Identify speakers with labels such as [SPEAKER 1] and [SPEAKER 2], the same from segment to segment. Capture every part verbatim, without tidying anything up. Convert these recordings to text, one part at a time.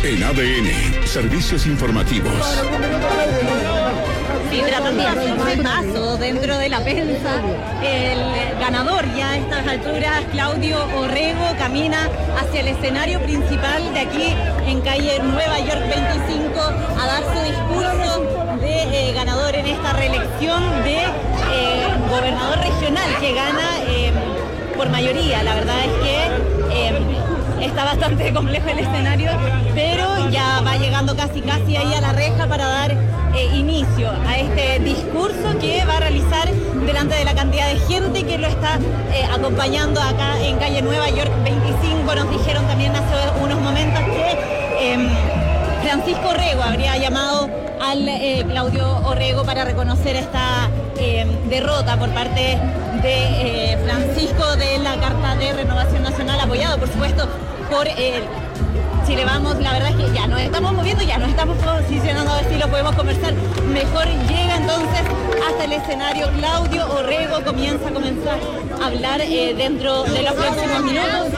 [SPEAKER 1] En A D N, Servicios Informativos.
[SPEAKER 2] Sí, tratando de hacer un paso dentro de la prensa, el ganador ya a estas alturas, Claudio Orrego, camina hacia el escenario principal de aquí en calle Nueva York veinticinco a dar su discurso de eh, ganador en esta reelección de eh, gobernador regional que gana eh, por mayoría. La verdad es que eh, está bastante complejo el escenario, pero ya va llegando casi casi ahí a la reja para dar eh, inicio a este discurso que va a realizar delante de la cantidad de gente que lo está eh, acompañando acá en calle Nueva York veinticinco. Nos dijeron también hace unos momentos que eh, Francisco Orrego habría llamado al eh, Claudio Orrego para reconocer esta eh, derrota por parte de eh, Francisco de la Carta de Renovación Nacional, apoyado por supuesto por el Chile Vamos. La verdad es que ya nos estamos moviendo, ya nos estamos posicionando a ver si lo podemos conversar mejor. Llega entonces hasta el escenario Claudio Orrego, comienza a comenzar a hablar eh, dentro de los próximos minutos.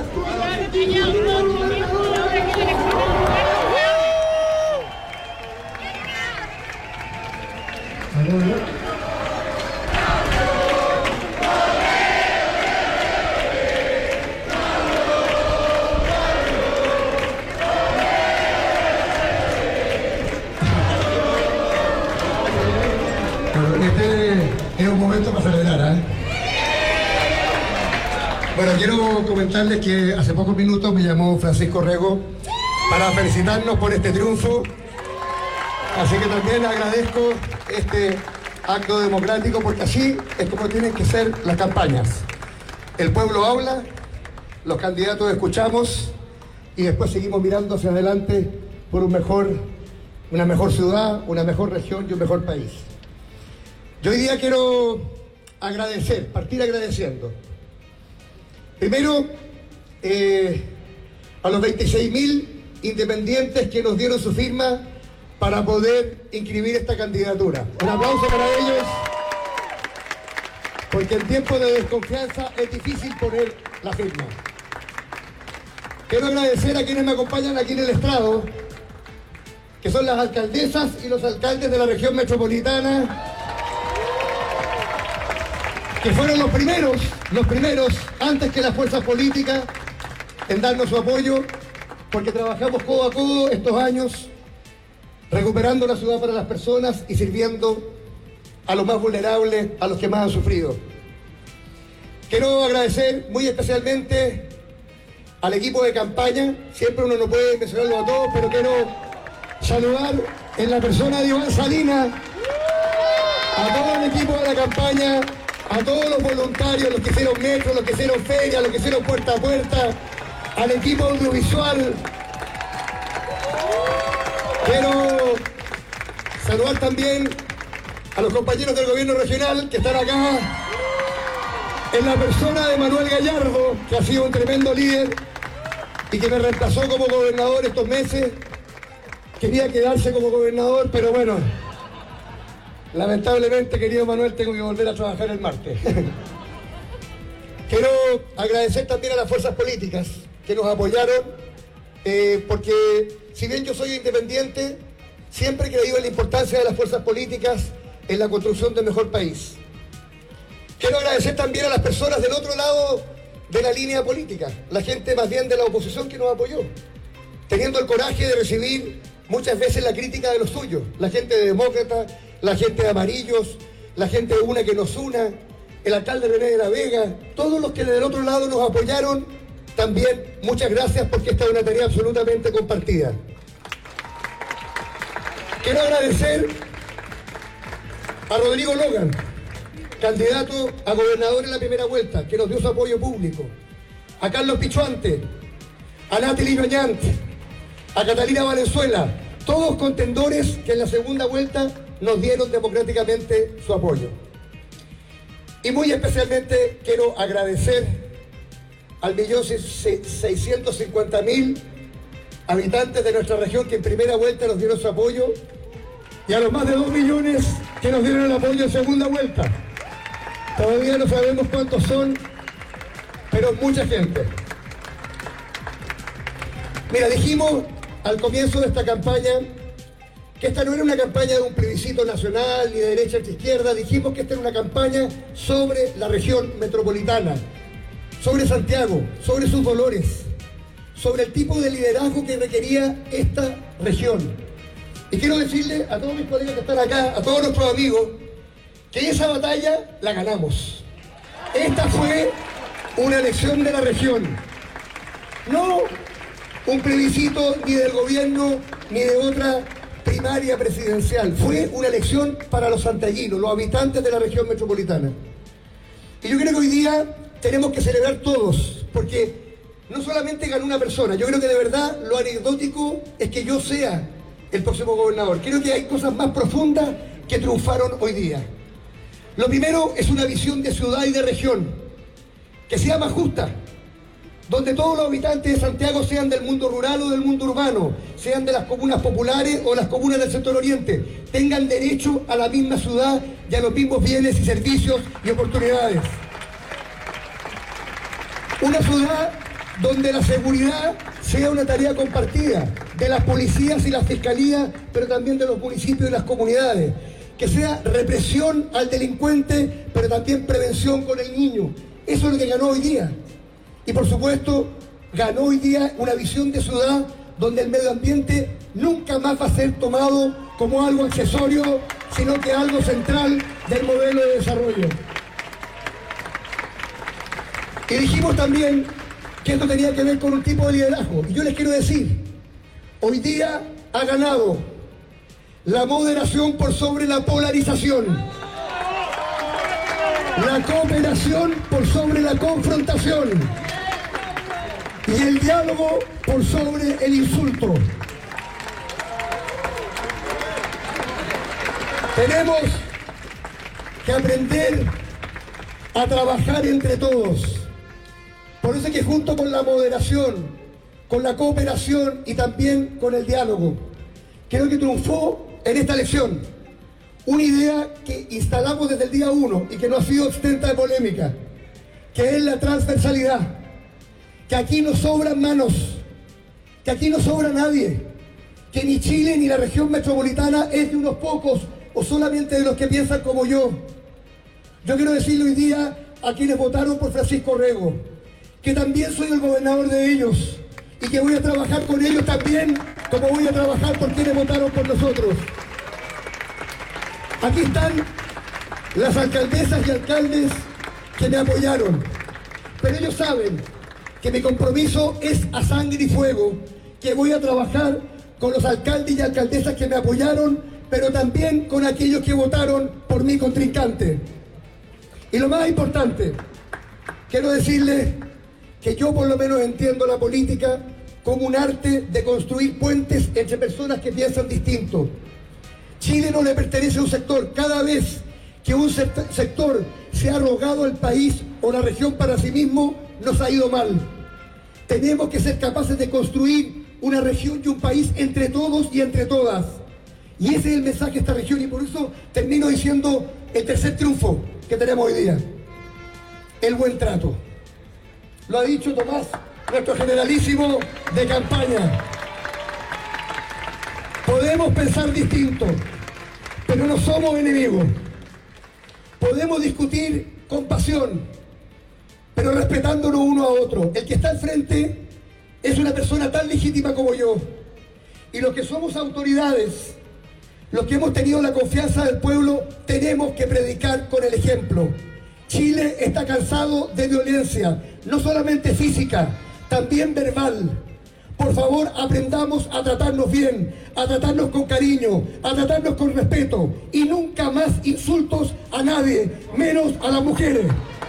[SPEAKER 3] Es un momento para celebrar, ¿eh? Bueno, quiero comentarles que hace pocos minutos me llamó Francisco Orrego para felicitarnos por este triunfo. Así que también agradezco este acto democrático, porque así es como tienen que ser las campañas. El pueblo habla, los candidatos escuchamos y después seguimos mirando hacia adelante por un mejor, una mejor ciudad, una mejor región y un mejor país. Yo hoy día quiero agradecer, partir agradeciendo. Primero, eh, a los veintiséis mil independientes que nos dieron su firma para poder inscribir esta candidatura. Un aplauso para ellos, porque en tiempos de desconfianza es difícil poner la firma. Quiero agradecer a quienes me acompañan aquí en el estrado, que son las alcaldesas y los alcaldes de la región metropolitana, que fueron los primeros, los primeros, antes que las fuerzas políticas, en darnos su apoyo, porque trabajamos codo a codo estos años, recuperando la ciudad para las personas y sirviendo a los más vulnerables, a los que más han sufrido. Quiero agradecer muy especialmente al equipo de campaña, siempre uno no puede mencionarlo a todos, pero quiero saludar en la persona de Iván Salinas, a todo el equipo de la campaña, a todos los voluntarios, los que hicieron metro, los que hicieron feria, los que hicieron puerta a puerta, al equipo audiovisual. Quiero saludar también a los compañeros del gobierno regional que están acá, en la persona de Manuel Gallardo, que ha sido un tremendo líder y que me reemplazó como gobernador estos meses. Quería quedarse como gobernador, pero bueno, lamentablemente, querido Manuel, tengo que volver a trabajar el martes. Quiero agradecer también a las fuerzas políticas que nos apoyaron, eh, porque si bien yo soy independiente, siempre he creído en la importancia de las fuerzas políticas en la construcción de un mejor país. Quiero agradecer también a las personas del otro lado de la línea política, la gente más bien de la oposición que nos apoyó, teniendo el coraje de recibir muchas veces la crítica de los suyos, la gente de Demócrata, la gente de Amarillos, la gente de Una que nos una, el alcalde René de la Vega, todos los que del otro lado nos apoyaron, también muchas gracias, porque esta es una tarea absolutamente compartida. Quiero agradecer a Rodrigo Logan, candidato a gobernador en la primera vuelta, que nos dio su apoyo público, a Carlos Pichuante, a Natalie Oñant, a Catalina Valenzuela, todos contendores que en la segunda vuelta nos dieron democráticamente su apoyo. Y muy especialmente quiero agradecer al millón seiscientos cincuenta mil habitantes de nuestra región que en primera vuelta nos dieron su apoyo, y a los más de dos millones que nos dieron el apoyo en segunda vuelta. Todavía no sabemos cuántos son, pero mucha gente. Mira, dijimos al comienzo de esta campaña que esta no era una campaña de un plebiscito nacional, ni de derecha ni de izquierda. Dijimos que esta era una campaña sobre la región metropolitana, sobre Santiago, sobre sus dolores, sobre el tipo de liderazgo que requería esta región. Y quiero decirle a todos mis colegas que están acá, a todos nuestros amigos, que esa batalla la ganamos. Esta fue una elección de la región, no un plebiscito ni del gobierno ni de otra primaria presidencial. Fue una elección para los santiaguinos, los habitantes de la región metropolitana. Y yo creo que hoy día tenemos que celebrar todos, porque no solamente ganó una persona. Yo creo que de verdad lo anecdótico es que yo sea el próximo gobernador. Creo que hay cosas más profundas que triunfaron hoy día. Lo primero es una visión de ciudad y de región que sea más justa, donde todos los habitantes de Santiago sean del mundo rural o del mundo urbano, sean de las comunas populares o las comunas del sector oriente, tengan derecho a la misma ciudad y a los mismos bienes y servicios y oportunidades. Una ciudad donde la seguridad sea una tarea compartida de las policías y las fiscalías, pero también de los municipios y las comunidades. Que sea represión al delincuente, pero también prevención con el niño. Eso es lo que ganó hoy día. Y por supuesto, ganó hoy día una visión de ciudad donde el medio ambiente nunca más va a ser tomado como algo accesorio, sino que algo central del modelo de desarrollo. Y dijimos también que esto tenía que ver con un tipo de liderazgo. Y yo les quiero decir, hoy día ha ganado la moderación por sobre la polarización, la cooperación por sobre la confrontación y el diálogo por sobre el insulto. Tenemos que aprender a trabajar entre todos. Por eso es que junto con la moderación, con la cooperación y también con el diálogo, creo que triunfó en esta elección una idea que instalamos desde el día uno y que no ha sido exenta de polémica, que es la transversalidad, que aquí no sobran manos, que aquí no sobra nadie, que ni Chile ni la región metropolitana es de unos pocos o solamente de los que piensan como yo. Yo quiero decirle hoy día a quienes votaron por Francisco Rego, que también soy el gobernador de ellos y que voy a trabajar con ellos también como voy a trabajar por quienes votaron por nosotros. Aquí están las alcaldesas y alcaldes que me apoyaron, pero ellos saben que mi compromiso es a sangre y fuego, que voy a trabajar con los alcaldes y alcaldesas que me apoyaron, pero también con aquellos que votaron por mi contrincante. Y lo más importante, quiero decirles que yo por lo menos entiendo la política como un arte de construir puentes entre personas que piensan distinto. Chile no le pertenece a un sector. Cada vez que un sector se ha arrogado el país o la región para sí mismo, nos ha ido mal. Tenemos que ser capaces de construir una región y un país entre todos y entre todas. Y ese es el mensaje de esta región, y por eso termino diciendo el tercer triunfo que tenemos hoy día: el buen trato. Lo ha dicho Tomás, nuestro generalísimo de campaña. Podemos pensar distinto, pero no somos enemigos. Podemos discutir con pasión, pero respetándonos uno a otro. El que está al frente es una persona tan legítima como yo. Y los que somos autoridades, los que hemos tenido la confianza del pueblo, tenemos que predicar con el ejemplo. Chile está cansado de violencia, no solamente física, también verbal. Por favor, aprendamos a tratarnos bien, a tratarnos con cariño, a tratarnos con respeto, y nunca más insultos a nadie, menos a las mujeres.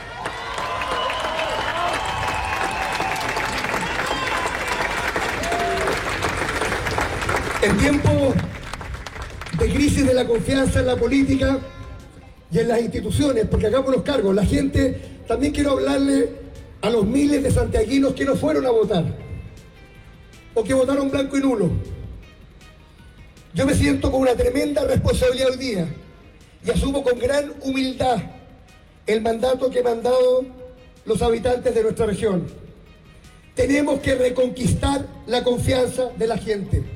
[SPEAKER 3] En tiempos de crisis de la confianza en la política y en las instituciones, porque hagamos los cargos, la gente, también quiero hablarle a los miles de santiaguinos que no fueron a votar o que votaron blanco y nulo. Yo me siento con una tremenda responsabilidad hoy día y asumo con gran humildad el mandato que me han dado los habitantes de nuestra región. Tenemos que reconquistar la confianza de la gente.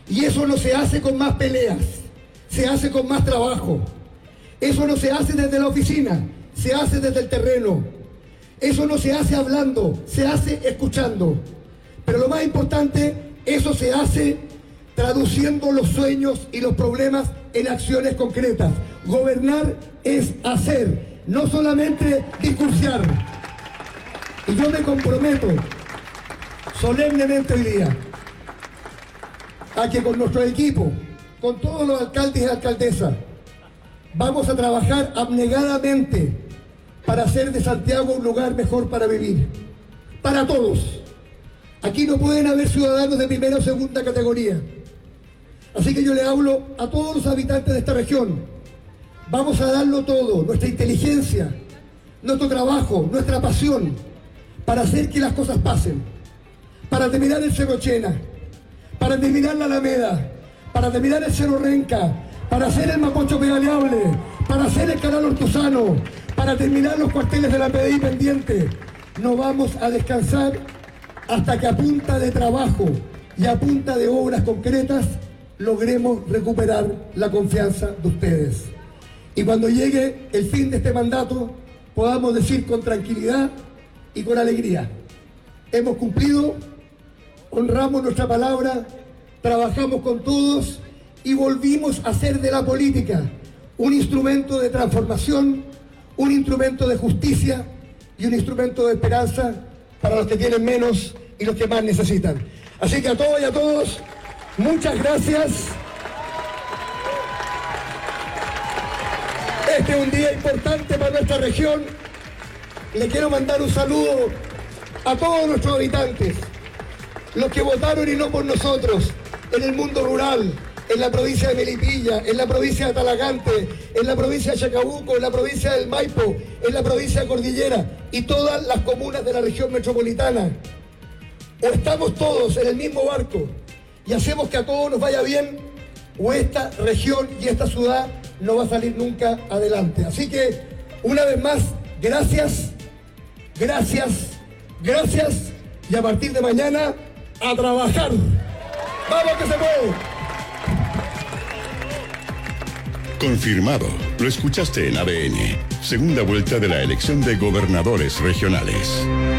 [SPEAKER 3] Y eso no se hace con más peleas, se hace con más trabajo. Eso no se hace desde la oficina, se hace desde el terreno. Eso no se hace hablando, se hace escuchando. Pero lo más importante, eso se hace traduciendo los sueños y los problemas en acciones concretas. Gobernar es hacer, no solamente discursiar. Y yo me comprometo solemnemente hoy día a que con nuestro equipo, con todos los alcaldes y alcaldesas, vamos a trabajar abnegadamente para hacer de Santiago un lugar mejor para vivir, para todos. Aquí no pueden haber ciudadanos de primera o segunda categoría. Así que yo le hablo a todos los habitantes de esta región. Vamos a darlo todo, nuestra inteligencia, nuestro trabajo, nuestra pasión, para hacer que las cosas pasen, para terminar el Cerro Chena, para terminar la Alameda, para terminar el Cerro Renca, para hacer el Mapocho Pedaleable, para hacer el Canal Ortuzano, para terminar los cuarteles de la P D I pendiente. No vamos a descansar hasta que a punta de trabajo y a punta de obras concretas logremos recuperar la confianza de ustedes. Y cuando llegue el fin de este mandato, podamos decir con tranquilidad y con alegría: hemos cumplido, honramos nuestra palabra, trabajamos con todos y volvimos a hacer de la política un instrumento de transformación, un instrumento de justicia y un instrumento de esperanza para los que tienen menos y los que más necesitan. Así que a todos y a todos, muchas gracias. Este es un día importante para nuestra región. Le quiero mandar un saludo a todos nuestros habitantes, los que votaron y no por nosotros, en el mundo rural, en la provincia de Melipilla, en la provincia de Talagante, en la provincia de Chacabuco, en la provincia del Maipo, en la provincia de Cordillera y todas las comunas de la región metropolitana. O estamos todos en el mismo barco y hacemos que a todos nos vaya bien, o esta región y esta ciudad no va a salir nunca adelante. Así que, una vez más, gracias, gracias, gracias, y a partir de mañana, a trabajar. ¡Vamos que se puede!
[SPEAKER 1] Confirmado. Lo escuchaste en A B N. Segunda vuelta de la elección de gobernadores regionales.